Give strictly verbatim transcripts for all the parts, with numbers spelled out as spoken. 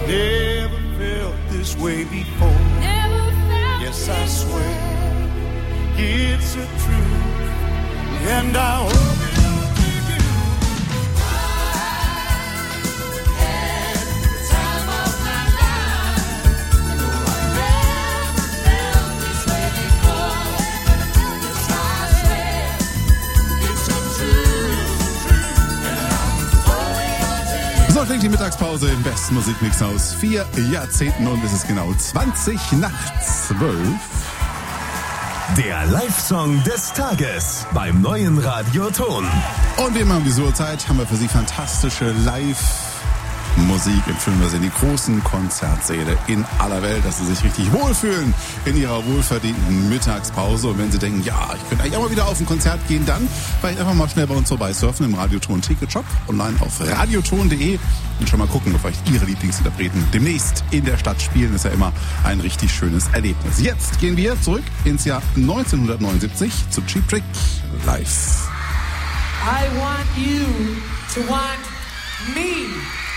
Never felt this way before. Never felt yes, I swear it's a truth, and I hope it. So klingt die Mittagspause im besten Musikmix aus vier Jahrzehnten und es ist genau zwanzig nach zwölf. Der Live-Song des Tages beim neuen Radioton. Und wie immer um diese Uhrzeit haben wir für Sie fantastische Live-Musik. Empfehlen wir Sie in die großen Konzertsäle in aller Welt, dass Sie sich richtig wohlfühlen in Ihrer wohlverdienten Mittagspause. Und wenn Sie denken, ja, ich könnte eigentlich auch mal wieder auf ein Konzert gehen, dann vielleicht einfach mal schnell bei uns vorbei surfen im Radioton Ticketshop online auf radioton punkt de und schon mal gucken, ob vielleicht Ihre Lieblingsinterpreten demnächst in der Stadt spielen. Ist ja immer ein richtig schönes Erlebnis. Jetzt gehen wir zurück ins Jahr neunzehnhundertneunundsiebzig zu Cheap Trick live. I want you to want me.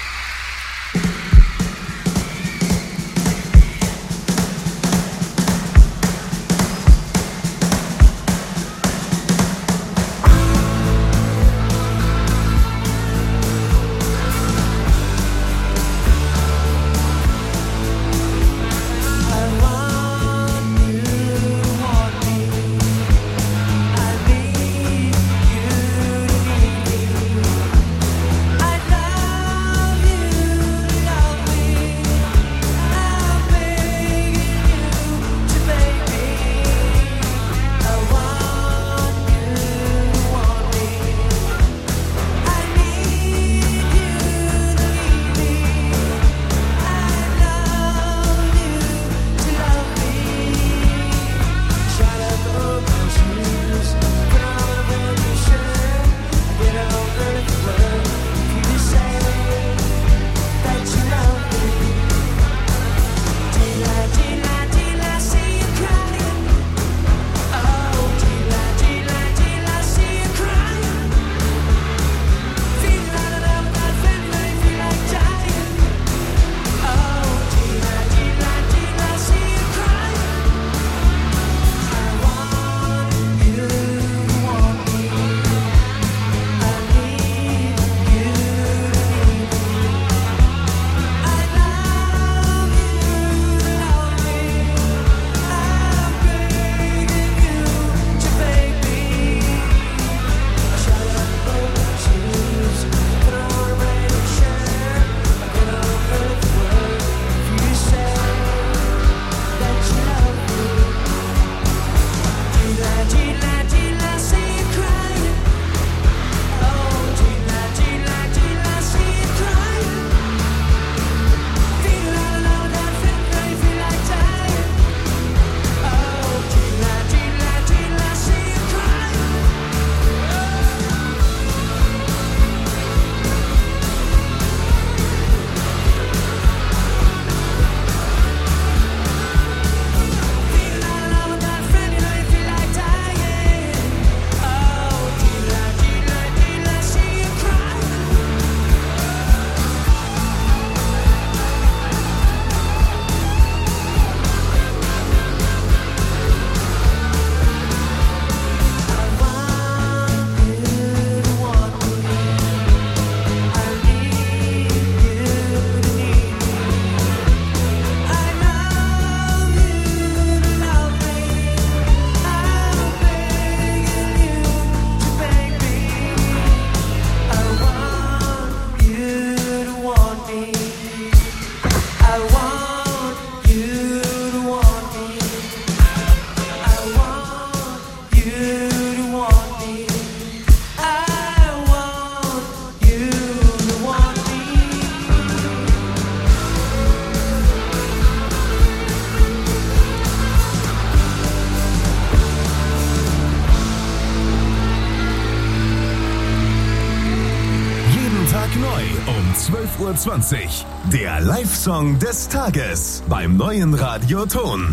zwölf Uhr zwanzig. Der Live-Song des Tages beim neuen Radioton.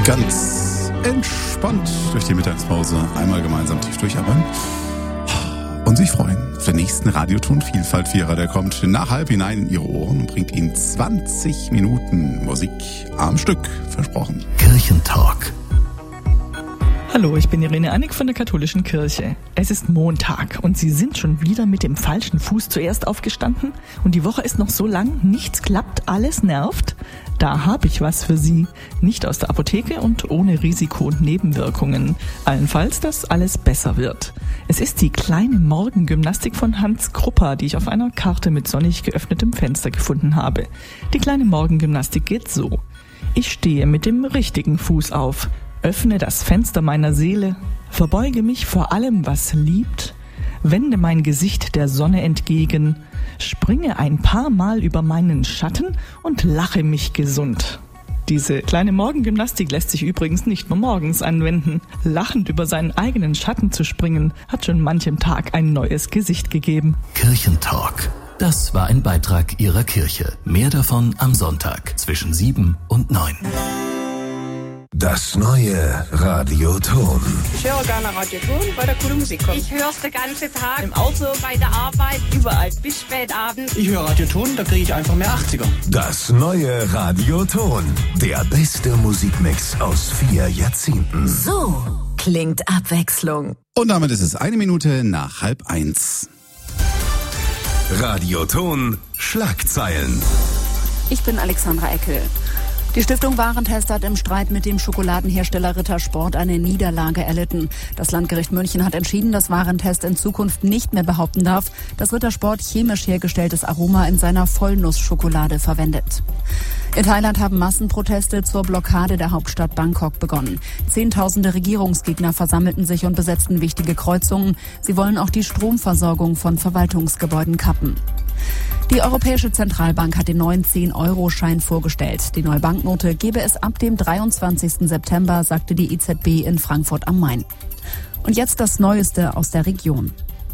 Ganz entspannt durch die Mittagspause einmal gemeinsam tief durchatmen und sich freuen auf den nächsten Radioton Vielfalt-Vierer. Der kommt nach halb hinein in Ihre Ohren und bringt Ihnen zwanzig Minuten Musik am Stück, versprochen. Kirchentalk. Hallo, ich bin Irene Annig von der Katholischen Kirche. Es ist Montag und Sie sind schon wieder mit dem falschen Fuß zuerst aufgestanden und die Woche ist noch so lang, nichts klappt, alles nervt? Da habe ich was für Sie. Nicht aus der Apotheke und ohne Risiko und Nebenwirkungen. Allenfalls, dass alles besser wird. Es ist die kleine Morgengymnastik von Hans Kruppa, die ich auf einer Karte mit sonnig geöffnetem Fenster gefunden habe. Die kleine Morgengymnastik geht so. Ich stehe mit dem richtigen Fuß auf. Öffne das Fenster meiner Seele, verbeuge mich vor allem, was liebt, wende mein Gesicht der Sonne entgegen, springe ein paar Mal über meinen Schatten und lache mich gesund. Diese kleine Morgengymnastik lässt sich übrigens nicht nur morgens anwenden. Lachend über seinen eigenen Schatten zu springen, hat schon manchem Tag ein neues Gesicht gegeben. Kirchentalk. Das war ein Beitrag Ihrer Kirche. Mehr davon am Sonntag zwischen sieben und neun. Das neue Radioton. Ich höre gerne Radioton, weil da coole Musik kommt. Ich höre es den ganzen Tag. Im Auto, bei der Arbeit, überall bis spät abends. Ich höre Radioton, da kriege ich einfach mehr achtziger. Das neue Radioton. Der beste Musikmix aus vier Jahrzehnten. So klingt Abwechslung. Und damit ist es eine Minute nach halb eins. Radioton Schlagzeilen. Ich bin Alexandra Eckel. Die Stiftung Warentest hat im Streit mit dem Schokoladenhersteller Rittersport eine Niederlage erlitten. Das Landgericht München hat entschieden, dass Warentest in Zukunft nicht mehr behaupten darf, dass Rittersport chemisch hergestelltes Aroma in seiner Vollnussschokolade verwendet. In Thailand haben Massenproteste zur Blockade der Hauptstadt Bangkok begonnen. Zehntausende Regierungsgegner versammelten sich und besetzten wichtige Kreuzungen. Sie wollen auch die Stromversorgung von Verwaltungsgebäuden kappen. Die Europäische Zentralbank hat den neuen zehn-Euro-Schein vorgestellt. Die neue Banknote gebe es ab dem dreiundzwanzigsten September, sagte die E Z B in Frankfurt am Main. Und jetzt das Neueste aus der Region.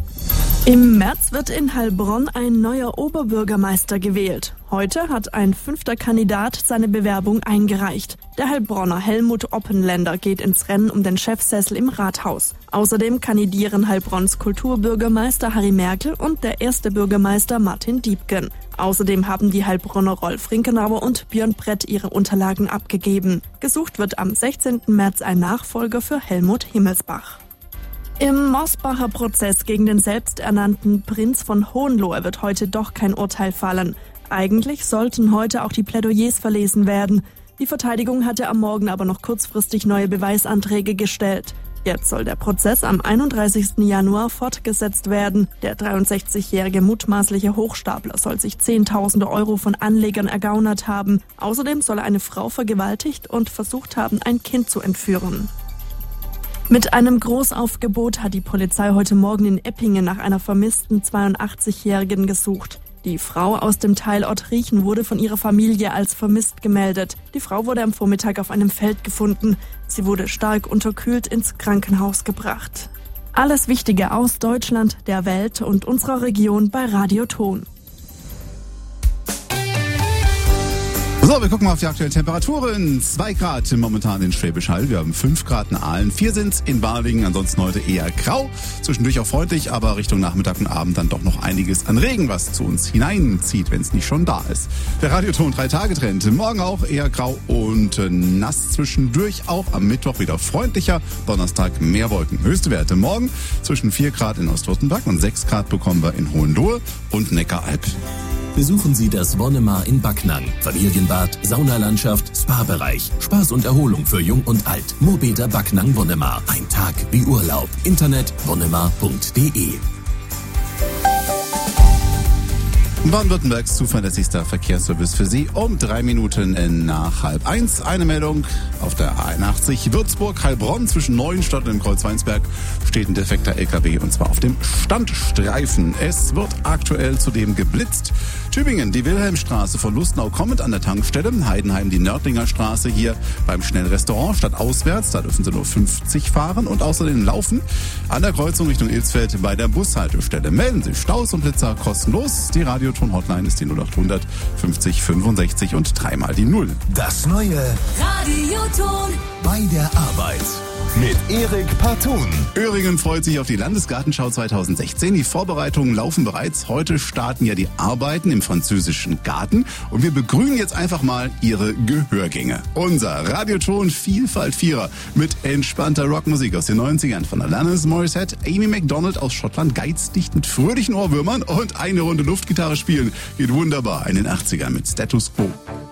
Im März wird in Heilbronn ein neuer Oberbürgermeister gewählt. Heute hat ein fünfter Kandidat seine Bewerbung eingereicht. Der Heilbronner Helmut Oppenländer geht ins Rennen um den Chefsessel im Rathaus. Außerdem kandidieren Heilbronns Kulturbürgermeister Harry Merkel und der erste Bürgermeister Martin Diebken. Außerdem haben die Heilbronner Rolf Rinkenauer und Björn Brett ihre Unterlagen abgegeben. Gesucht wird am sechzehnten März ein Nachfolger für Helmut Himmelsbach. Im Mosbacher Prozess gegen den selbsternannten Prinz von Hohenlohe wird heute doch kein Urteil fallen. Eigentlich sollten heute auch die Plädoyers verlesen werden. Die Verteidigung hatte am Morgen aber noch kurzfristig neue Beweisanträge gestellt. Jetzt soll der Prozess am einunddreißigsten Januar fortgesetzt werden. Der dreiundsechzigjährige mutmaßliche Hochstapler soll sich Zehntausende Euro von Anlegern ergaunert haben. Außerdem soll er eine Frau vergewaltigt und versucht haben, ein Kind zu entführen. Mit einem Großaufgebot hat die Polizei heute Morgen in Eppingen nach einer vermissten zweiundachtzigjährigen gesucht. Die Frau aus dem Teilort Riechen wurde von ihrer Familie als vermisst gemeldet. Die Frau wurde am Vormittag auf einem Feld gefunden. Sie wurde stark unterkühlt ins Krankenhaus gebracht. Alles Wichtige aus Deutschland, der Welt und unserer Region bei Radioton. So, wir gucken mal auf die aktuellen Temperaturen. Zwei Grad momentan in Schwäbisch Hall. Wir haben fünf Grad in Aalen. Vier sind's in Balingen. Ansonsten heute eher grau. Zwischendurch auch freundlich, aber Richtung Nachmittag und Abend dann doch noch einiges an Regen, was zu uns hineinzieht, wenn es nicht schon da ist. Der Radioton drei-Tage-Trend. Morgen auch eher grau und nass zwischendurch. Auch am Mittwoch wieder freundlicher. Donnerstag mehr Wolken. Höchste Werte morgen zwischen vier Grad in Ostwürttemberg und sechs Grad bekommen wir in Hohenlohe und Neckaralb. Besuchen Sie das Wonnemar in Backnang. Familienbad, Saunalandschaft, Spa-Bereich, Spaß und Erholung für Jung und Alt. Mobeta Backnang Wonnemar. Ein Tag wie Urlaub. Internet wonnemar punkt de. Baden-Württembergs zuverlässigster Verkehrsservice für Sie um drei Minuten nach halb eins. Eine Meldung auf der A einundachtzig Würzburg-Heilbronn zwischen Neuenstadt und dem Kreuz Weinsberg steht ein defekter L K W und zwar auf dem Standstreifen. Es wird aktuell zudem geblitzt. Tübingen, die Wilhelmstraße von Lustnau kommend an der Tankstelle. Heidenheim, die Nördlinger Straße hier beim Schnellrestaurant statt auswärts. Da dürfen Sie nur fünfzig fahren und außerdem laufen. An der Kreuzung Richtung Ilsfeld bei der Bushaltestelle. Melden Sie Staus und Blitzer kostenlos. Die Radio Radioton-Hotline ist die null acht hundert fünfzig fünfundsechzig und dreimal die Null. Das neue Radioton bei der Arbeit mit Erik Partun. Öhringen freut sich auf die Landesgartenschau zweitausendsechzehn. Die Vorbereitungen laufen bereits. Heute starten ja die Arbeiten im französischen Garten. Und wir begrünen jetzt einfach mal Ihre Gehörgänge. Unser Radioton Vielfalt-Vierer mit entspannter Rockmusik aus den neunzigern von Alanis Morissette, Amy MacDonald aus Schottland, geizdicht mit fröhlichen Ohrwürmern und eine Runde Luftgitarre spielen. Geht wunderbar in den achtzigern mit Status Quo.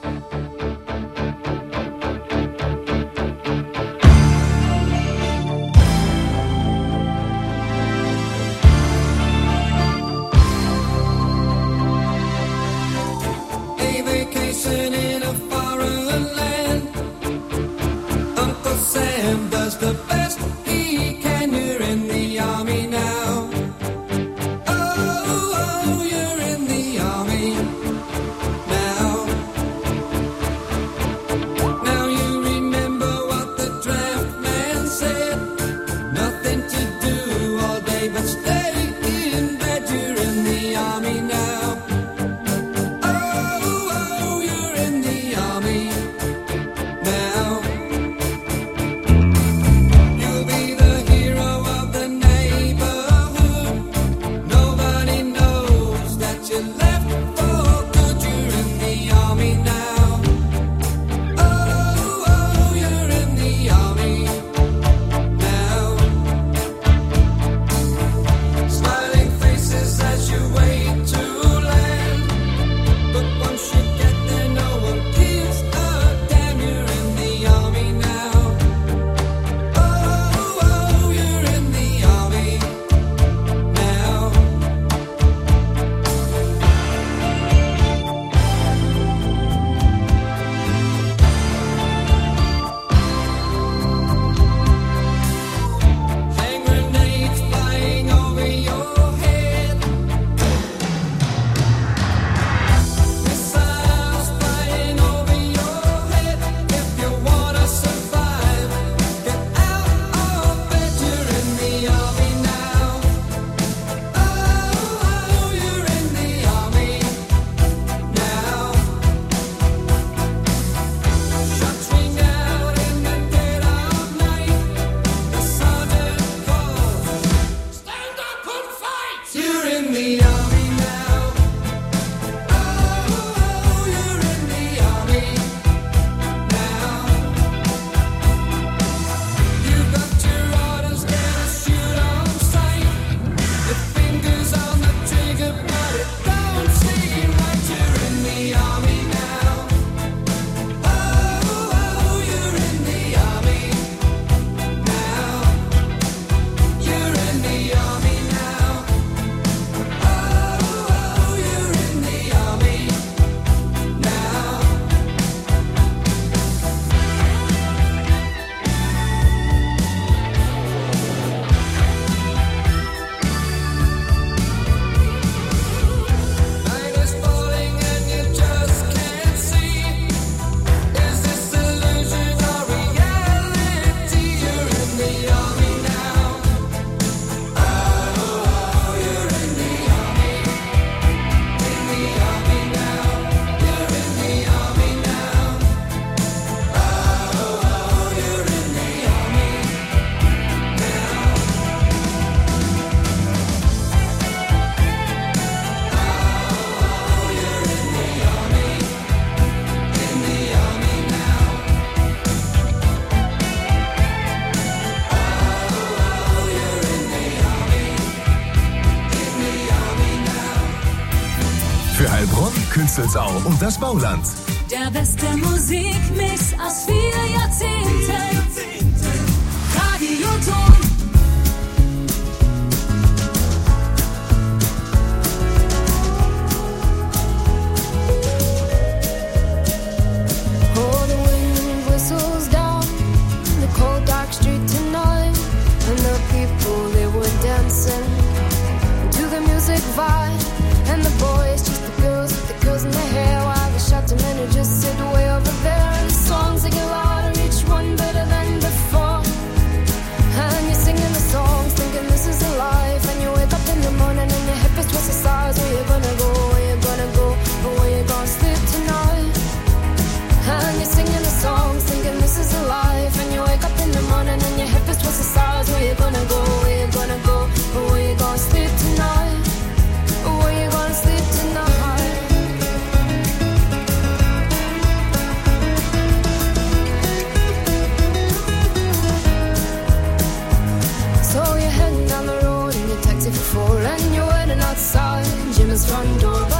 Künzelsau und das Bauland. Der beste Musikmix aus vier Jahrzehnten. Radioton. Oh, the wind whistles down the cold dark street tonight, and the people they were dancing to the music vibe, and the boys just the girls with the girls in their hair, while the shouting men who just sit way over there. And the songs they get louder, each one better than before. And you're singing the songs, thinking this is a life. And you wake up in the morning and your hip is twisted sides. Where you gonna go? Where you gonna his front door.